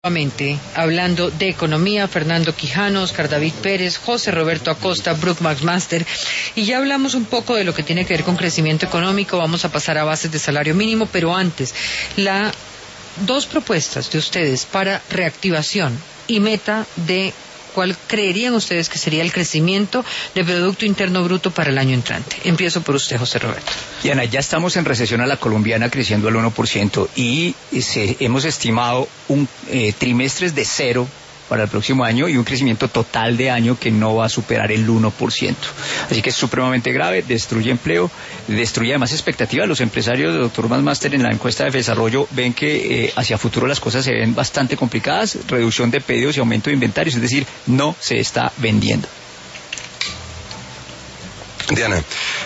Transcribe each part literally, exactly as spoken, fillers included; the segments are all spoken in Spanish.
Nuevamente, hablando de economía, Fernando Quijano, Oscar David Pérez, José Roberto Acosta, Brook McMaster, y ya hablamos un poco de lo que tiene que ver con crecimiento económico. Vamos a pasar a bases de salario mínimo, pero antes, la dos propuestas de ustedes para reactivación y meta de cuál creerían ustedes que sería el crecimiento de Producto Interno Bruto para el año entrante. Empiezo por usted, José Roberto. Diana, ya estamos en recesión a la colombiana creciendo al uno por ciento y se, hemos estimado un eh, trimestres de cero para el próximo año y un crecimiento total de año que no va a superar el uno por ciento. Así que es supremamente grave, destruye empleo, destruye además expectativas. Los empresarios del doctor McMaster en la encuesta de desarrollo ven que eh, hacia futuro las cosas se ven bastante complicadas, reducción de pedidos y aumento de inventarios, es decir, no se está vendiendo. Diana,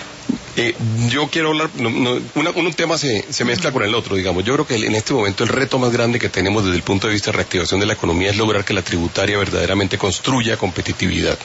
Eh, yo quiero hablar, no, no, una, un tema se, se mezcla con el otro, digamos. Yo creo que en este momento el reto más grande que tenemos desde el punto de vista de reactivación de la economía es lograr que la tributaria verdaderamente construya competitividad.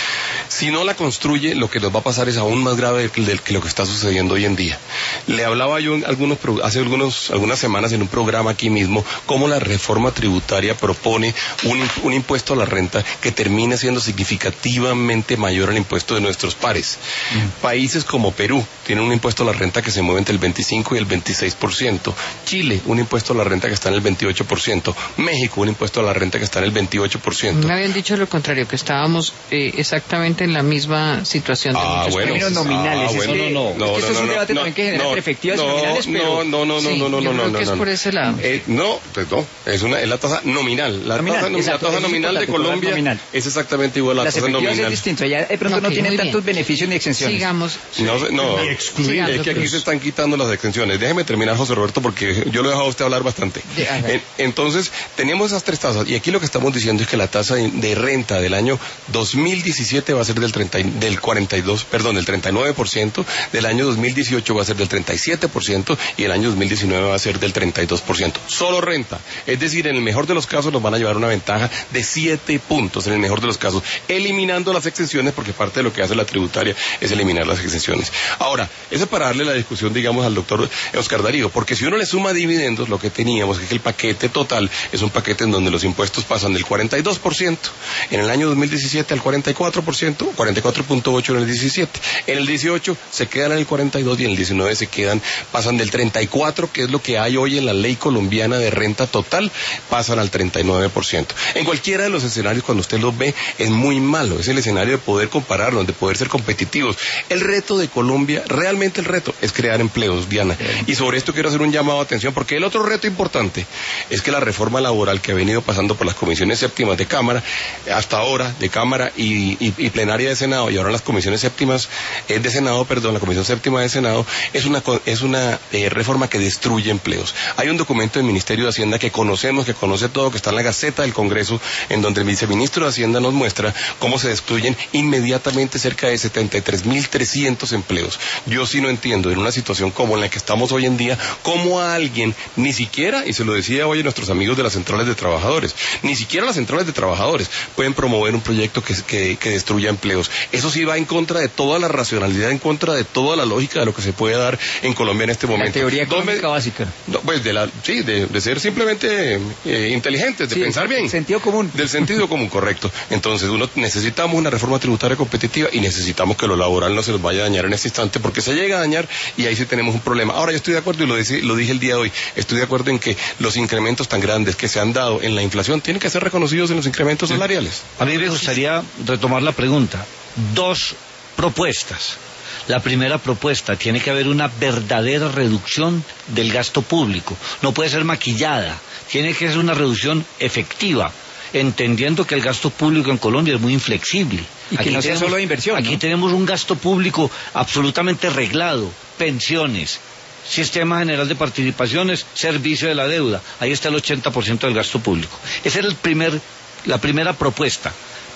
Si no la construye, lo que nos va a pasar es aún más grave de que lo que está sucediendo hoy en día. Le hablaba yo en algunos, hace algunos, algunas semanas en un programa aquí mismo, cómo la reforma tributaria propone un, un impuesto a la renta que termine siendo significativamente mayor al impuesto de nuestros pares. Mm. Países como Perú tienen un impuesto a la renta que se mueve entre el veinticinco y el veintiséis por ciento. Chile, un impuesto a la renta que está en el veintiocho por ciento. México, un impuesto a la renta que está en el veintiocho por ciento. Me habían dicho lo contrario, que estábamos eh, exactamente en la misma situación de ah, muchos bueno, países. nominales. Ah, bueno, es que, no, no, no, es que esto no, es un debate no, también que genera no, perspectivas no, nominales, pero... No, no, no, sí, no, no, yo no, creo no, que no, es por no. ese lado. Eh, no, pues no, es, una, es la tasa nominal. La nominal, tasa, exacto, la tasa nominal de Colombia nominal. Es exactamente igual a la Las tasa nominal. es distinto, allá de pronto okay, no tienen tantos bien. beneficios ni exenciones. Sigamos. No, no, es que aquí se están quitando las exenciones. Déjeme terminar, José Roberto, porque yo lo he dejado a usted hablar bastante. En, entonces, tenemos esas tres tasas, y aquí lo que estamos diciendo es que la tasa de renta del año dos mil diecisiete va a ser del, treinta, del cuarenta y dos, perdón, del treinta y nueve por ciento, del año dos mil dieciocho va a ser del treinta y siete por ciento, y el año dos mil diecinueve va a ser del treinta y dos por ciento. Solo renta. Es decir, en el mejor de los casos nos van a llevar una ventaja de siete puntos, en el mejor de los casos, eliminando las exenciones, porque parte de lo que hace la tributaria es eliminar las exenciones. Ahora, eso es para darle la discusión, digamos, al doctor Oscar Darío, porque si uno le suma dividendos, lo que teníamos es que el paquete total es un paquete en donde los impuestos pasan del cuarenta y dos por ciento en el año dos mil diecisiete al cuarenta y cuatro por ciento, cuarenta y cuatro punto ocho por ciento en el diecisiete. En el dieciocho se quedan en el cuarenta y dos y en el diecinueve se quedan, pasan del treinta y cuatro, que es lo que hay hoy en la ley colombiana de renta total, pasan al treinta y nueve por ciento. En cualquiera de los escenarios, cuando usted los ve, es muy malo. Es el escenario de poder compararlos, de poder ser competitivos. El reto de Colombia, realmente el reto, es crear empleos, Diana. Y sobre esto quiero hacer un llamado a atención, porque el otro reto importante es que la reforma laboral que ha venido pasando por las comisiones séptimas de Cámara, hasta ahora, de Cámara y, y, y plenaria de Senado, y ahora las comisiones séptimas eh, de Senado, perdón, la comisión séptima de Senado, es una, es una eh, reforma que destruye empleos. Hay un documento del Ministerio de Hacienda que conocemos, que conoce todo, que está en la Gaceta del Congreso, en donde el viceministro de Hacienda nos muestra cómo se destruyen inmediatamente cerca de setenta y tres mil trescientos empleos. Yo sí no entiendo, en una situación como en la que estamos hoy en día, cómo a alguien, ni siquiera, y se lo decía hoy a nuestros amigos de las centrales de trabajadores, ni siquiera las centrales de trabajadores pueden promover un proyecto que, que, que destruya empleos. Eso sí va en contra de toda la racionalidad, en contra de toda la lógica de lo que se puede dar en Colombia en este momento. La teoría económica Donde, básica. No, pues de la, sí, de, de ser simplemente eh, inteligentes, de sí, pensar bien. Del sentido común. Del sentido común, correcto. Entonces, uno necesitamos una reforma tributaria competitiva y necesitamos que lo laboral no se nos vaya a dañar en este instante, porque se llega a dañar y ahí sí tenemos un problema. Ahora, yo estoy de acuerdo, y lo, dice, lo dije el día de hoy, estoy de acuerdo en que los incrementos tan grandes que se han dado en la inflación tienen que ser reconocidos en los incrementos salariales. A mí me gustaría retomar la pregunta. Dos propuestas. La primera propuesta, tiene que haber una verdadera reducción del gasto público. No puede ser maquillada, tiene que ser una reducción efectiva, entendiendo que el gasto público en Colombia es muy inflexible. Y que aquí no sea solo de inversión, Aquí ¿no? tenemos un gasto público absolutamente reglado, pensiones, Sistema General de Participaciones, servicio de la deuda. Ahí está el ochenta por ciento del gasto público. Esa era el primer, la primera propuesta.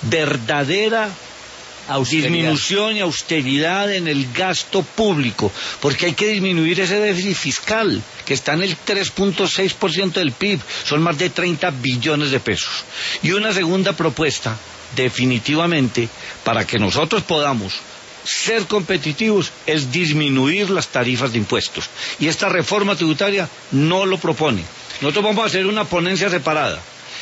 Verdadera austeridad. Disminución y austeridad en el gasto público, porque hay que disminuir ese déficit fiscal, que está en el tres punto seis por ciento del P I B, son más de treinta billones de pesos. Y una segunda propuesta, definitivamente, para que nosotros podamos ser competitivos, es disminuir las tarifas de impuestos. Y esta reforma tributaria no lo propone. Nosotros vamos a hacer una ponencia separada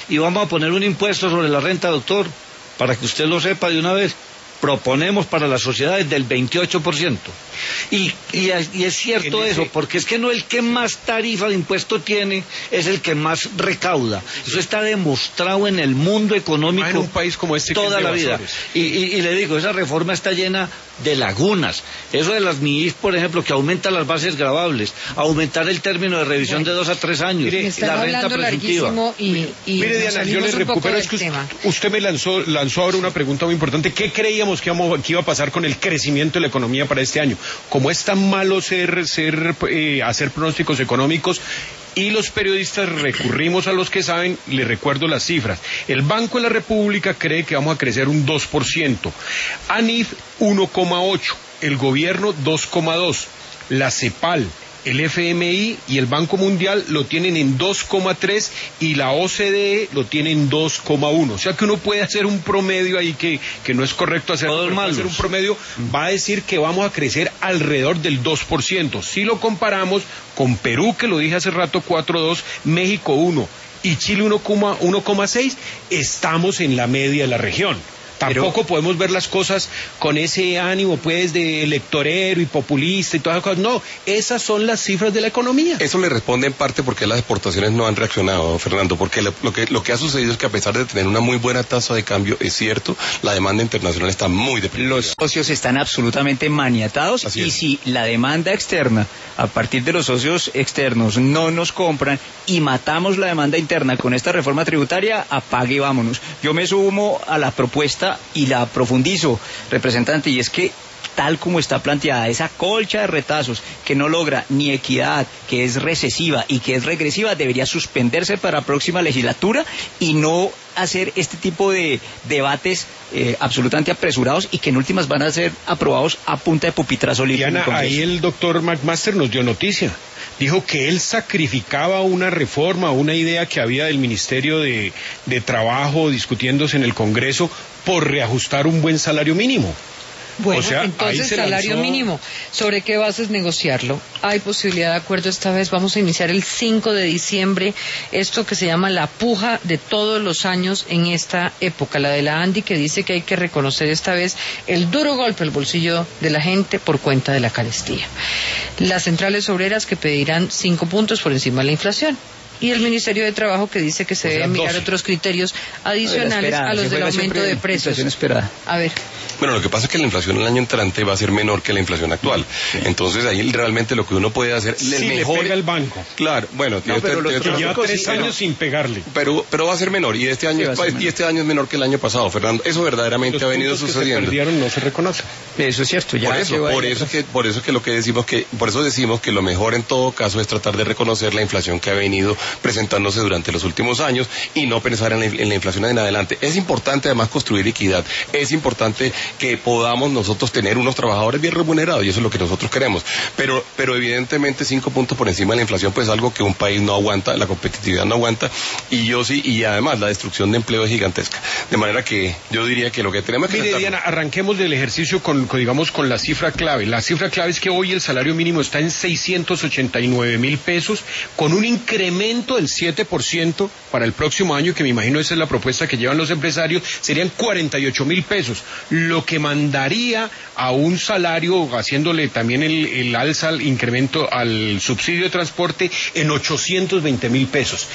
y vamos a poner un impuesto sobre la renta, doctor, para que usted lo sepa de una vez. Proponemos para las sociedades del veintiocho por ciento. Y, y, y es cierto ese... eso, porque es que no el que más tarifa de impuesto tiene es el que más recauda. Eso está demostrado en el mundo económico en un país como este toda la vida. Y, y, y le digo, esa reforma está llena de lagunas. Eso de las M I I F, por ejemplo, que aumenta las bases gravables, aumentar el término de revisión bueno, de dos a tres años, mire, la renta presuntiva. Y, y mire, Diana, yo le recupero, es que usted, usted me lanzó, lanzó ahora una pregunta muy importante. ¿Qué creíamos que, íbamos, que iba a pasar con el crecimiento de la economía para este año? Como es tan malo ser, ser eh, hacer pronósticos económicos, y los periodistas recurrimos a los que saben, les recuerdo las cifras. El Banco de la República cree que vamos a crecer un dos por ciento, ANIF uno coma ocho, el gobierno dos coma dos, la CEPAL, el F M I y el Banco Mundial lo tienen en dos coma tres y la O C D E lo tiene en dos coma uno. O sea que uno puede hacer un promedio ahí que, que no es correcto hacer, hacer un promedio, va a decir que vamos a crecer alrededor del dos por ciento. Si lo comparamos con Perú, que lo dije hace rato, cuatro coma dos, México uno y Chile uno coma seis, estamos en la media de la región. Tampoco Pero... podemos ver las cosas con ese ánimo, pues, de electorero y populista y todas esas cosas. No, esas son las cifras de la economía. Eso le responde en parte porque las exportaciones no han reaccionado, Fernando, porque lo, lo, que, lo que ha sucedido es que a pesar de tener una muy buena tasa de cambio, es cierto, la demanda internacional está muy deprimida. Los socios están absolutamente maniatados. Así y es. Si la demanda externa, a partir de los socios externos, no nos compran y matamos la demanda interna con esta reforma tributaria, apague y vámonos. Yo me sumo a la propuesta y la profundizo, representante, y es que tal como está planteada esa colcha de retazos que no logra ni equidad, que es recesiva y que es regresiva, debería suspenderse para la próxima legislatura y no hacer este tipo de debates eh, absolutamente apresurados y que en últimas van a ser aprobados a punta de pupitrazo limpio. Diana, ahí el doctor McMaster nos dio noticia. Dijo que él sacrificaba una reforma, una idea que había del Ministerio de, de Trabajo discutiéndose en el Congreso por reajustar un buen salario mínimo. Bueno, o sea, entonces salario lanzó... mínimo, ¿sobre qué bases negociarlo? ¿Hay posibilidad de acuerdo esta vez? Vamos a iniciar el cinco de diciembre, esto que se llama la puja de todos los años en esta época, la de la ANDI, que dice que hay que reconocer esta vez el duro golpe al bolsillo de la gente por cuenta de la carestía. Las centrales obreras que pedirán cinco puntos por encima de la inflación. Y el Ministerio de Trabajo que dice que se o sea, deben mirar doce. Otros criterios adicionales a, a los del aumento de precios. Esperada. A ver. Bueno, lo que pasa es que la inflación el año entrante va a ser menor que la inflación actual. Sí. Entonces ahí realmente lo que uno puede hacer... Sí, el mejor... le pega el banco. Claro, bueno... No, pero te, te, te, lleva tres sí, años pero, sin pegarle. Pero pero va a ser menor y este año sí, es, y este año es menor que el año pasado, Fernando. Eso verdaderamente los ha venido puntos sucediendo. Que se perdieron no se reconoce. Eso es cierto. Ya por eso, por eso que por eso que lo que decimos que por eso decimos que lo mejor en todo caso es tratar de reconocer la inflación que ha venido presentándose durante los últimos años y no pensar en la, en la inflación en adelante. Es importante además construir equidad. Es importante que podamos nosotros tener unos trabajadores bien remunerados y eso es lo que nosotros queremos. Pero pero evidentemente cinco puntos por encima de la inflación pues es algo que un país no aguanta, la competitividad no aguanta y yo sí, y además la destrucción de empleo es gigantesca. De manera que yo diría que lo que tenemos que... Mire, tratar... Diana, arranquemos del ejercicio con, con, digamos, con la cifra clave. La cifra clave es que hoy el salario mínimo está en seiscientos ochenta y nueve mil pesos con un incremento del siete por ciento para el próximo año, que me imagino esa es la propuesta que llevan los empresarios, serían cuarenta y ocho mil pesos, lo que mandaría a un salario, haciéndole también el, el alza, el incremento al subsidio de transporte en ochocientos veinte mil pesos.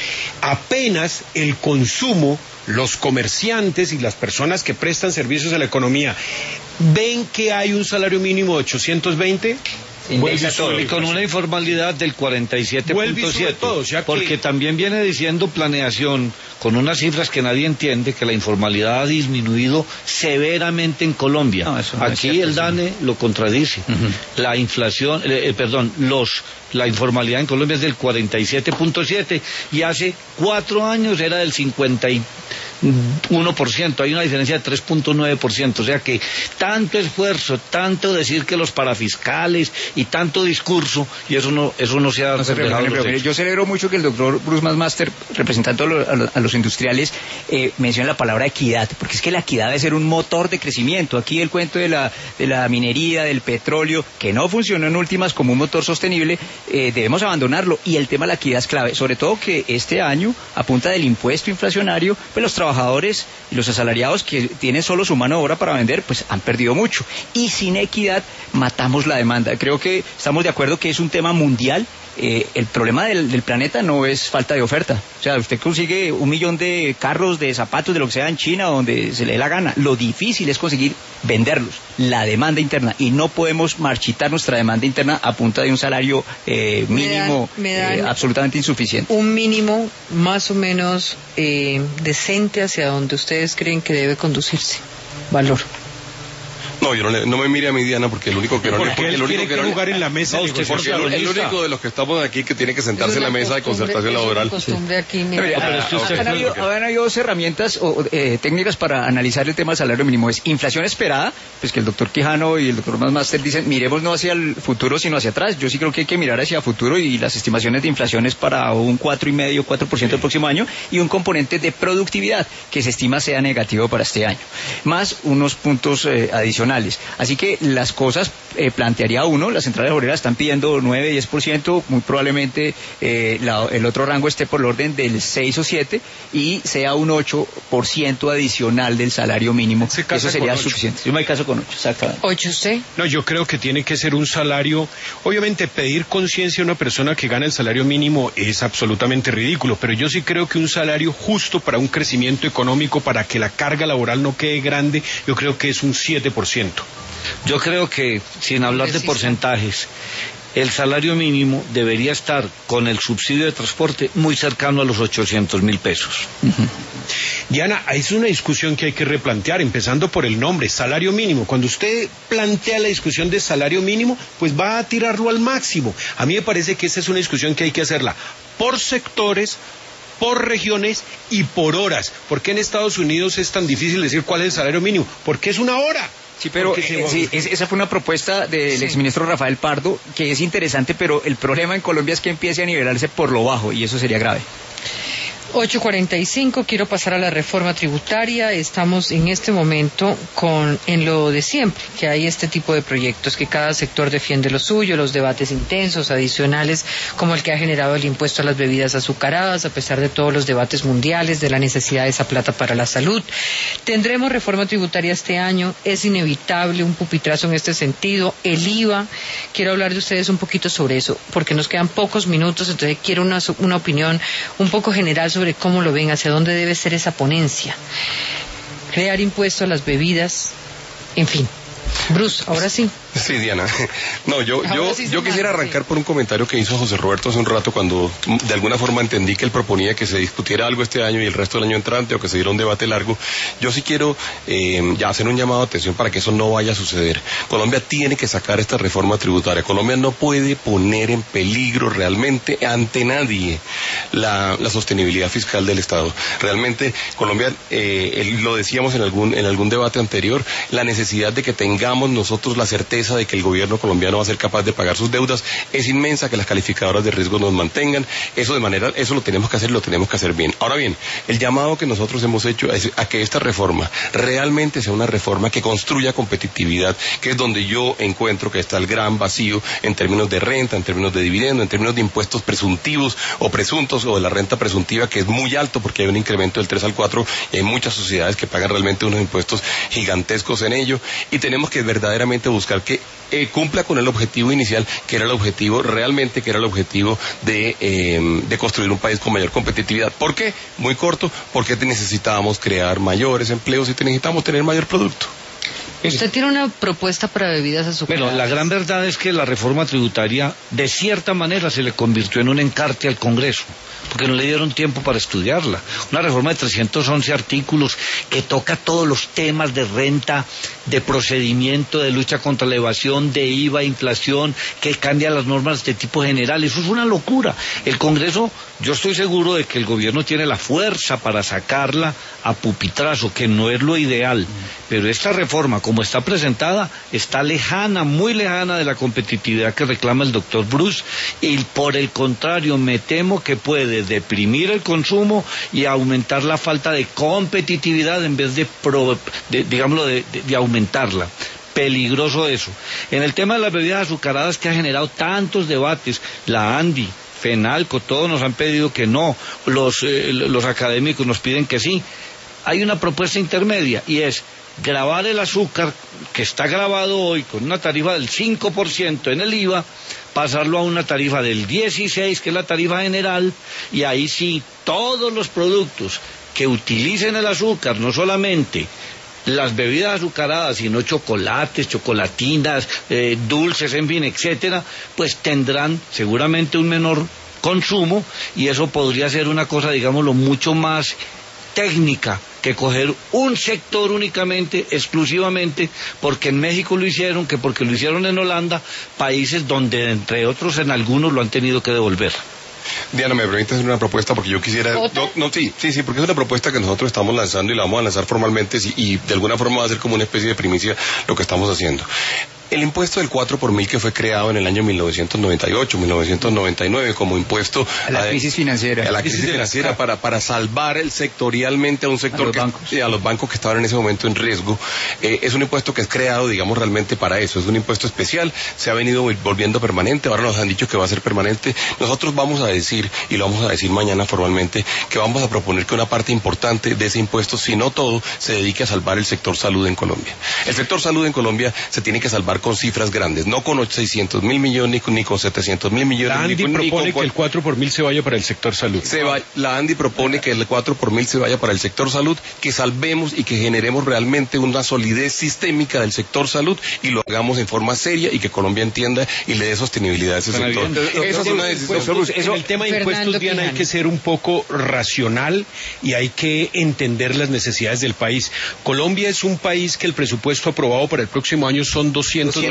Apenas el consumo, los comerciantes y las personas que prestan servicios a la economía ven que hay un salario mínimo de ochocientos veinte, y con una informalidad del cuarenta y siete punto siete, o sea que... porque también viene diciendo planeación con unas cifras que nadie entiende, que la informalidad ha disminuido severamente en Colombia. No, no aquí cierto, el DANE sí. Lo contradice. Uh-huh. La inflación, eh, perdón, los la informalidad en Colombia es del cuarenta y siete punto siete y hace cuatro años era del cincuenta y uno por ciento, hay una diferencia de tres punto nueve por ciento, o sea que tanto esfuerzo, tanto decir que los parafiscales y tanto discurso, y eso no eso no se ha no reflejado. Pero, pero, yo celebro mucho que el doctor Bruce McMaster, representando a, lo, a, lo, a los industriales, eh, mencione la palabra equidad, porque es que la equidad debe ser un motor de crecimiento. Aquí el cuento de la, de la minería, del petróleo, que no funcionó en últimas como un motor sostenible, eh, debemos abandonarlo, y el tema de la equidad es clave, sobre todo que este año, a punta del impuesto inflacionario, pues los trabajadores trabajadores y los asalariados que tienen solo su mano de obra para vender, pues han perdido mucho. Y sin equidad matamos la demanda. Creo que estamos de acuerdo que es un tema mundial. Eh, el problema del, del planeta no es falta de oferta. O sea, usted consigue un millón de carros, de zapatos, de lo que sea en China, donde se le dé la gana. Lo difícil es conseguir venderlos, la demanda interna. Y no podemos marchitar nuestra demanda interna a punta de un salario eh, mínimo me dan, me dan eh, absolutamente insuficiente. Un mínimo más o menos eh, decente hacia donde ustedes creen que debe conducirse. Valor. No, yo no, le, no me mire a mi Diana, porque el único que no le... Porque el único que no jugar en la mesa. No, usted, porque el, el único de los que estamos aquí que tiene que sentarse en la mesa de concertación laboral. Habían habido dos herramientas o, eh, técnicas para analizar el tema del salario mínimo. Es inflación esperada, pues que el doctor Quijano y el doctor McMaster dicen, miremos no hacia el futuro, sino hacia atrás. Yo sí creo que hay que mirar hacia el futuro, y las estimaciones de inflación es para un cuatro y medio, cuatro por ciento el próximo año, y un componente de productividad que se estima sea negativo para este año. Más unos puntos eh, adicionales. Así que las cosas eh, plantearía uno, las centrales obreras están pidiendo nueve, diez por ciento, muy probablemente eh, la, el otro rango esté por el orden del seis o siete, y sea un ocho por ciento adicional del salario mínimo. Eso sería suficiente. Yo me caso con ocho, exactamente. ¿ocho usted? No, yo creo que tiene que ser un salario, obviamente pedir conciencia a una persona que gana el salario mínimo es absolutamente ridículo, pero yo sí creo que un salario justo para un crecimiento económico, para que la carga laboral no quede grande, yo creo que es un siete por ciento. Yo creo que, sin hablar de porcentajes, el salario mínimo debería estar, con el subsidio de transporte, muy cercano a los ochocientos mil pesos. Uh-huh. Diana, es una discusión que hay que replantear, empezando por el nombre, salario mínimo. Cuando usted plantea la discusión de salario mínimo, pues va a tirarlo al máximo. A mí me parece que esa es una discusión que hay que hacerla por sectores, por regiones y por horas. ¿Por qué en Estados Unidos es tan difícil decir cuál es el salario mínimo? Porque es una hora. Sí, pero eh, sí, es, esa fue una propuesta del sí. exministro Rafael Pardo, que es interesante, pero el problema en Colombia es que empiece a nivelarse por lo bajo, y eso sería grave. ocho cuarenta y cinco, quiero pasar a la reforma tributaria. Estamos en este momento con en lo de siempre, que hay este tipo de proyectos, que cada sector defiende lo suyo, los debates intensos, adicionales, como el que ha generado el impuesto a las bebidas azucaradas, a pesar de todos los debates mundiales, de la necesidad de esa plata para la salud. Tendremos reforma tributaria este año, es inevitable un pupitrazo en este sentido. El I V A, quiero hablar de ustedes un poquito sobre eso, porque nos quedan pocos minutos, entonces quiero una, una opinión un poco general sobre sobre cómo lo ven, hacia dónde debe ser esa ponencia. Crear impuestos a las bebidas, en fin. Bruce, ahora sí. Sí, Diana. No, yo, yo, sí yo quisiera arrancar sí. por un comentario que hizo José Roberto hace un rato, cuando de alguna forma entendí que él proponía que se discutiera algo este año y el resto del año entrante, o que se diera un debate largo. Yo sí quiero eh, ya hacer un llamado de atención para que eso no vaya a suceder. Colombia tiene que sacar esta reforma tributaria. Colombia no puede poner en peligro realmente ante nadie la, la sostenibilidad fiscal del Estado. Realmente Colombia, eh, lo decíamos en algún, en algún debate anterior, la necesidad de que tengamos nosotros la certeza de que el gobierno colombiano va a ser capaz de pagar sus deudas es inmensa, que las calificadoras de riesgo nos mantengan. Eso de manera, eso lo tenemos que hacer y lo tenemos que hacer bien. Ahora bien, el llamado que nosotros hemos hecho es a que esta reforma realmente sea una reforma que construya competitividad, que es donde yo encuentro que está el gran vacío en términos de renta, en términos de dividendo, en términos de impuestos presuntivos o presuntos, o de la renta presuntiva, que es muy alto porque hay un incremento del tres al cuatro y hay muchas sociedades que pagan realmente unos impuestos gigantescos en ello, y tenemos que verdaderamente buscar que Eh, cumpla con el objetivo inicial, que era el objetivo realmente, que era el objetivo de, eh, de construir un país con mayor competitividad. ¿Por qué? Muy corto, porque necesitábamos crear mayores empleos y necesitamos tener mayor producto. Usted tiene una propuesta para bebidas azucaradas. Bueno, la gran verdad es que la reforma tributaria, de cierta manera, se le convirtió en un encarte al Congreso, porque no le dieron tiempo para estudiarla. Una reforma de trescientos once artículos que toca todos los temas de renta, de procedimiento, de lucha contra la evasión, de I V A, inflación, que cambia las normas de tipo general. Eso es una locura. El Congreso, yo estoy seguro de que el gobierno tiene la fuerza para sacarla a pupitrazo, que no es lo ideal, pero esta reforma, como está presentada, está lejana, muy lejana de la competitividad que reclama el doctor Bruce, y por el contrario, me temo que puede deprimir el consumo y aumentar la falta de competitividad en vez de, pro, de digámoslo, de, de, de aumentarla. Peligroso eso. En el tema de las bebidas azucaradas, que ha generado tantos debates, la ANDI, FENALCO, todos nos han pedido que no, los, eh, los académicos nos piden que sí. Hay una propuesta intermedia, y es gravar el azúcar, que está grabado hoy con una tarifa del cinco por ciento en el I V A, pasarlo a una tarifa del dieciséis por ciento, que es la tarifa general, y ahí sí, todos los productos que utilicen el azúcar, no solamente las bebidas azucaradas, sino chocolates, chocolatinas, eh, dulces, en fin, etcétera, pues tendrán seguramente un menor consumo, y eso podría ser una cosa, digámoslo, mucho más técnica que coger un sector únicamente, exclusivamente, porque en México lo hicieron, que porque lo hicieron en Holanda, países donde, entre otros, en algunos lo han tenido que devolver. Diana, ¿me permite hacer una propuesta? Porque yo quisiera... No, no, sí, sí, sí, porque es una propuesta que nosotros estamos lanzando y la vamos a lanzar formalmente, y, y de alguna forma va a ser como una especie de primicia lo que estamos haciendo. El impuesto del cuatro por mil, que fue creado en el año mil novecientos noventa y ocho, mil novecientos noventa y nueve como impuesto a la a, crisis financiera, a la crisis financiera para para salvar el sectorialmente a un sector, a los, que, bancos. a los bancos que estaban en ese momento en riesgo, eh, es un impuesto que es creado, digamos, realmente para eso. Es un impuesto especial, se ha venido volviendo permanente, ahora nos han dicho que va a ser permanente. Nosotros vamos a decir, y lo vamos a decir mañana formalmente, que vamos a proponer que una parte importante de ese impuesto, si no todo, se dedique a salvar el sector salud en Colombia. El sector salud en Colombia se tiene que salvar con cifras grandes, no con seiscientos mil millones ni con, ni con setecientos mil millones. La ANDI ni con, propone ni con, que el cuatro por mil se vaya para el sector salud. Se va, la ANDI propone que el cuatro por mil se vaya para el sector salud, que salvemos y que generemos realmente una solidez sistémica del sector salud, y lo hagamos en forma seria, y que Colombia entienda y le dé sostenibilidad a ese Están sector. Eso, eso es una decisión. Pues, eso, en el tema de impuestos, Diana, hay que ser un poco racional y hay que entender las necesidades del país. Colombia es un país que el presupuesto aprobado para el próximo año son doscientos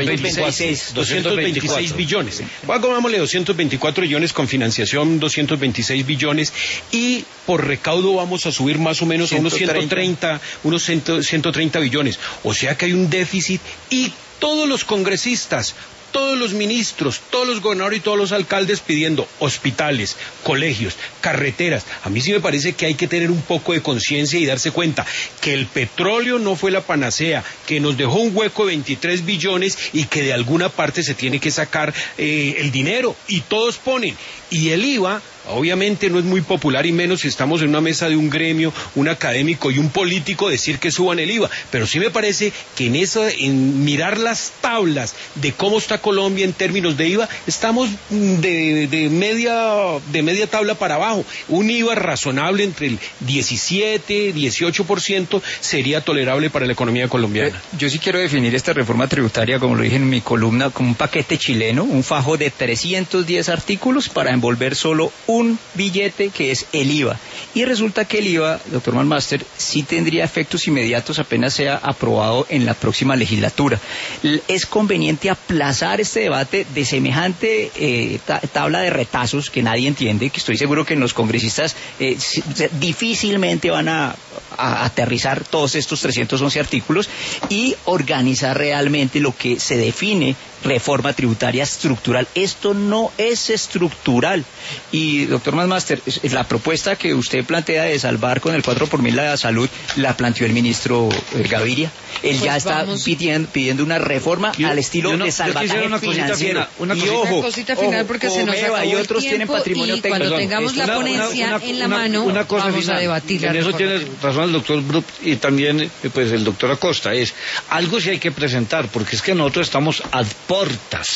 veintiséis billones. Pongámosle doscientos veinticuatro billones con financiación, doscientos veintiséis billones, y por recaudo vamos a subir más o menos a unos ciento treinta, unos ciento treinta billones. O sea que hay un déficit, y todos los congresistas, todos los ministros, todos los gobernadores y todos los alcaldes pidiendo hospitales, colegios, carreteras. A mí sí me parece que hay que tener un poco de conciencia y darse cuenta que el petróleo no fue la panacea, que nos dejó un hueco de veintitrés billones y que de alguna parte se tiene que sacar eh, el dinero, y todos ponen. Y el I V A, obviamente no es muy popular, y menos si estamos en una mesa de un gremio, un académico y un político, decir que suban el I V A, pero sí me parece que en eso, en mirar las tablas de cómo está Colombia en términos de I V A, estamos de, de media de media tabla para abajo. Un I V A razonable entre el diecisiete, dieciocho por ciento sería tolerable para la economía colombiana. Yo sí quiero definir esta reforma tributaria, como lo dije en mi columna, como un paquete chileno, un fajo de trescientos diez artículos para envolver solo un billete, que es el I V A. Y resulta que el I V A, doctor Malmaster, sí tendría efectos inmediatos apenas sea aprobado en la próxima legislatura. Es conveniente aplazar este debate de semejante eh, tabla de retazos que nadie entiende, que estoy seguro que en los congresistas eh, difícilmente van a, a aterrizar todos estos trescientos once artículos, y organizar realmente lo que se define reforma tributaria estructural. Esto no es estructural. Y, doctor Malmaster, la propuesta que usted plantea de salvar con el cuatro por mil la salud, la planteó el ministro eh, Gaviria. Él pues ya está pidiendo, pidiendo una reforma yo, al estilo no, de salvataje una financiero. Una, y cosita, ojo, una cosita final, ojo, porque se nos acabó y otros el tienen patrimonio técnico, y cuando Perdón, tengamos la una, ponencia una, una, en la una, mano, una cosa vamos final, a debatir. En eso tiene razón el doctor Brup y también pues el doctor Acosta. Es algo sí hay que presentar, porque es que nosotros estamos ad portas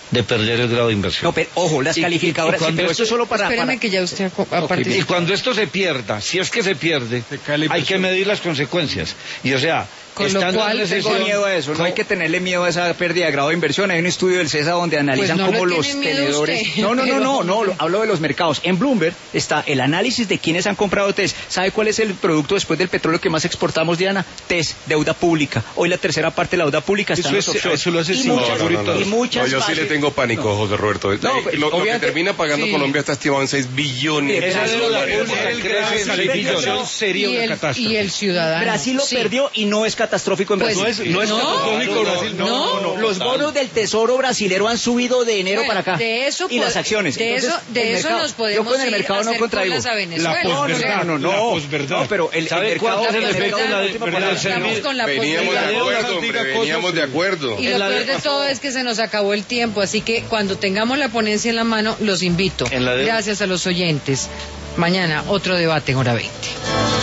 de perder el grado de inversión. No, pero ojo, las y, calificadoras, y, y sí, pero esto es solo para... Espéreme para... que ya usted ha okay, participado. Y cuando esto se pierda, si es que se pierde, se hay que medir las consecuencias. Y o sea, con lo cual tengo miedo a eso, no hay que tenerle miedo a esa pérdida de grado de inversión. Hay un estudio del CESA donde analizan pues no cómo los tenedores... Usted, no, no, pero... no, no, no, hablo de los mercados. En Bloomberg está el análisis de quienes han comprado T E S. ¿Sabe cuál es el producto después del petróleo que más exportamos, Diana? T E S, deuda pública. Hoy la tercera parte de la deuda pública está eso en los es, eso lo hace y, sin muchas, no, no, no, no. y muchas no, yo sí le tengo pánico, no. José Roberto. No, eh, lo, lo que termina pagando sí. Colombia está estimado en seis billones de dólares. Sería una catástrofe. Y el ciudadano. Brasil lo sí. perdió y no es catastrófico en pues, Brasil. No es, no es no, catastrófico no, Brasil. No, no, no, no. Los bonos del Tesoro brasilero han subido de enero bueno, para acá. De eso y las acciones. De Entonces, eso, de eso mercado, nos podemos yo con el ir mercado a no hacer contraigo. colas a Venezuela. La posverdad. No, no, no. La posverdad. No, pero el, ¿sabe el mercado... cuál es el el efecto de la Veníamos, con la veníamos de acuerdo, hombre, veníamos de acuerdo. Y lo peor de todo es que se nos acabó el tiempo, así que cuando tengamos la ponencia en la mano, los invito. Gracias a los oyentes. Mañana otro debate en Hora veinte.